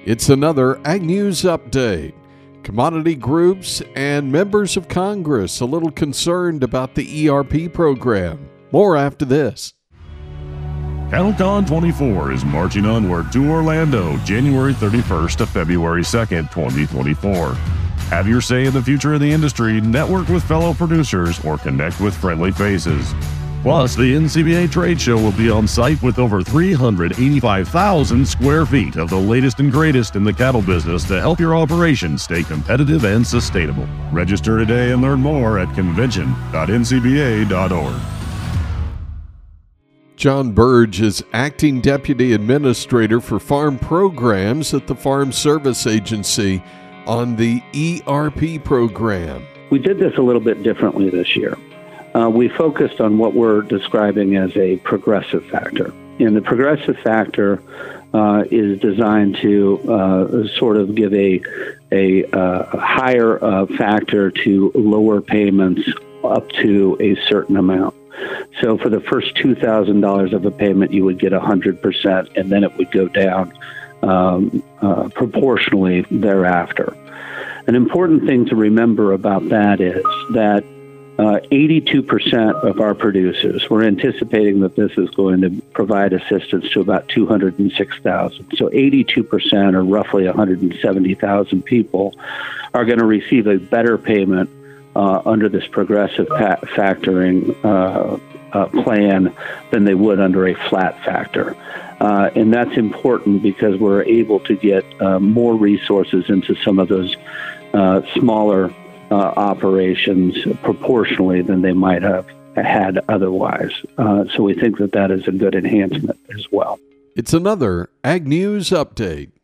It's another Ag News Update. Commodity groups and members of Congress a little concerned about the ERP program. More after this. CattleCon 24 is marching onward to Orlando, January 31st to February 2nd, 2024. Have your say in the future of the industry, network with fellow producers, or connect with friendly faces. Plus, the NCBA trade show will be on site with over 385,000 square feet of the latest and greatest in the cattle business to help your operation stay competitive and sustainable. Register today and learn more at convention.ncba.org. John Burge is Acting Deputy Administrator for Farm Programs at the Farm Service Agency on the ERP program. We did this a little bit differently this year. We focused on what we're describing as a progressive factor. And the progressive factor is designed to sort of give a higher factor to lower payments up to a certain amount. So for the first $2,000 of a payment, you would get 100%, and then it would go down proportionally thereafter. An important thing to remember about that is that 82% of our producers, we're anticipating that this is going to provide assistance to about 206,000. So 82%, or roughly 170,000 people, are going to receive a better payment under this progressive factoring plan than they would under a flat factor. And that's important because we're able to get more resources into some of those smaller operations proportionally than they might have had otherwise. So we think that that is a good enhancement as well. It's another Ag News Update.